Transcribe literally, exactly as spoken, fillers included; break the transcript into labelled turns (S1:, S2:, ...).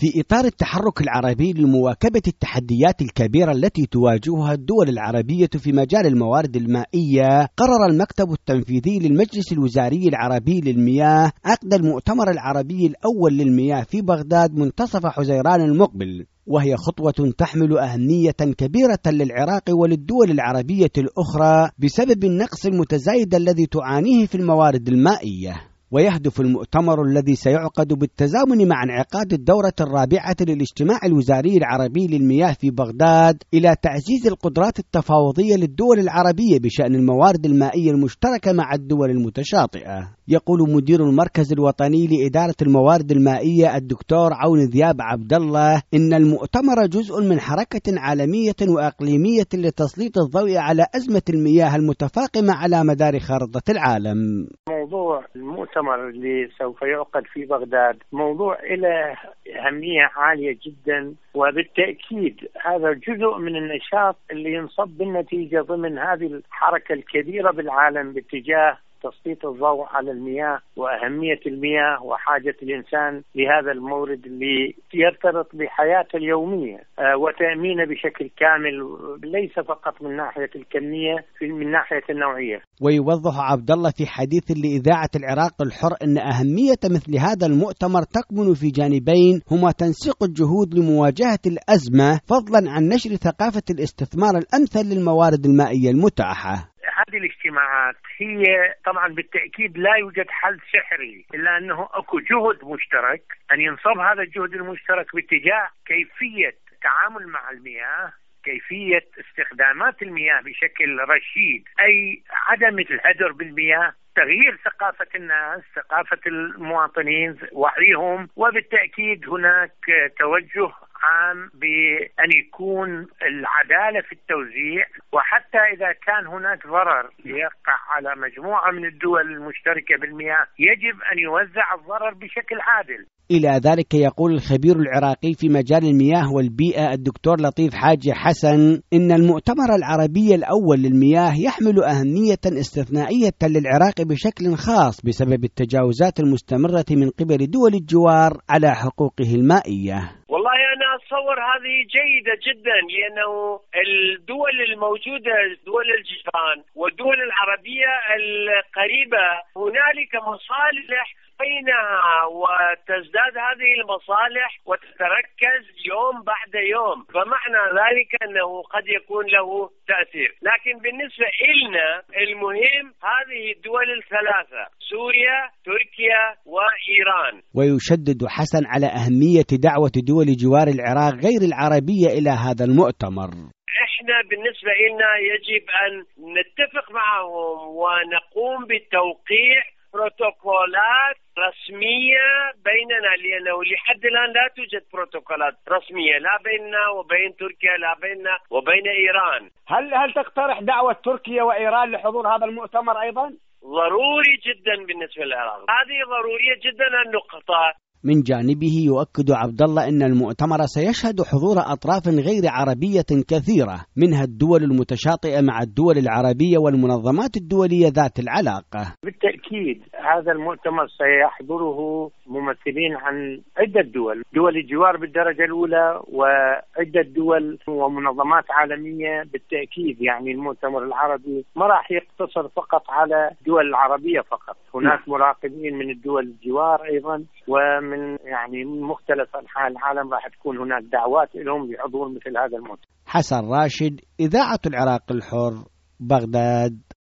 S1: في إطار التحرك العربي لمواكبة التحديات الكبيرة التي تواجهها الدول العربية في مجال الموارد المائية، قرر المكتب التنفيذي للمجلس الوزاري العربي للمياه عقد المؤتمر العربي الأول للمياه في بغداد منتصف حزيران المقبل، وهي خطوة تحمل أهمية كبيرة للعراق وللدول العربية الأخرى بسبب النقص المتزايد الذي تعانيه في الموارد المائية. ويهدف المؤتمر الذي سيعقد بالتزامن مع انعقاد الدورة الرابعة للاجتماع الوزاري العربي للمياه في بغداد إلى تعزيز القدرات التفاوضية للدول العربية بشأن الموارد المائية المشتركة مع الدول المتشاطئة. يقول مدير المركز الوطني لإدارة الموارد المائية الدكتور عون ذياب عبد الله إن المؤتمر جزء من حركة عالمية وإقليمية لتسليط الضوء على أزمة المياه المتفاقمة على مدار خارطة العالم.
S2: موضوع المؤتمر اللي سوف يعقد في بغداد موضوع له أهمية عالية جدا، وبالتأكيد هذا جزء من النشاط اللي ينصب بالنتيجة ضمن هذه الحركة الكبيرة بالعالم باتجاه تسليط الضوء على المياه وأهمية المياه وحاجة الإنسان لهذا المورد اللي يرتبط بحياته اليومية وتأمينه بشكل كامل، ليس فقط من ناحية الكمية من ناحية النوعية.
S1: ويوضح عبد الله في حديث لإذاعة العراق الحر أن أهمية مثل هذا المؤتمر تكمن في جانبين هما تنسيق الجهود لمواجهة الأزمة فضلا عن نشر ثقافة الاستثمار الأمثل للموارد المائية المتاحة.
S2: هذه الاجتماعات هي طبعا بالتأكيد لا يوجد حل سحري، إلا أنه أكو جهد مشترك أن ينصب هذا الجهد المشترك باتجاه كيفية التعامل مع المياه، كيفية استخدامات المياه بشكل رشيد، أي عدم الهدر بالمياه، تغيير ثقافة الناس، ثقافة المواطنين، وعيهم، وبالتأكيد هناك توجه عام بأن يكون العدالة في التوزيع، وحتى إذا كان هناك ضرر يقع على مجموعة من الدول المشتركة بالمياه يجب أن يوزع الضرر بشكل عادل.
S1: إلى ذلك يقول الخبير العراقي في مجال المياه والبيئة الدكتور لطيف حاجي حسن إن المؤتمر العربي الأول للمياه يحمل أهمية استثنائية للعراق بشكل خاص بسبب التجاوزات المستمرة من قبل دول الجوار على حقوقه المائية.
S3: والله أنا أتصور هذه جيدة جدا، لأنه الدول الموجودة دول الجيران والدول العربية القريبة هنالك مصالح بينها، وتزداد هذه المصالح وتتركز يوم بعد يوم، فمعنى ذلك أنه قد يكون له تأثير. لكن بالنسبة إلنا المهم هذه الدول الثلاثة، سوريا، تركيا وإيران.
S1: ويشدد حسن على أهمية دعوة دول جوار العراق غير العربية إلى هذا المؤتمر.
S3: احنا بالنسبة لنا يجب أن نتفق معهم ونقوم بالتوقيع بروتوكولات رسمية بيننا، لأنه لحد الآن لا توجد بروتوكولات رسمية لا بيننا وبين تركيا لا بيننا وبين إيران.
S4: هل هل تقترح دعوة تركيا وإيران لحضور هذا المؤتمر أيضا؟
S3: ضروري جدا بالنسبة للعراق، هذه ضرورية جدا النقطة.
S1: من جانبه يؤكد عبد الله أن المؤتمر سيشهد حضور أطراف غير عربية كثيرة منها الدول المتشاطئة مع الدول العربية والمنظمات الدولية ذات العلاقة.
S2: بالتأكيد هذا المؤتمر سيحضره ممثلين عن عدة دول، دول الجوار بالدرجة الأولى وعدة دول ومنظمات عالمية. بالتأكيد يعني المؤتمر العربي ما راح يقتصر فقط على الدول العربية فقط، هناك مراقبين من الدول الجوار أيضا ومن من يعني من مختلف أنحاء العالم راح تكون هناك دعوات لهم لحضور مثل هذا المؤتمر.
S1: حسن راشد، إذاعة العراق الحر، بغداد.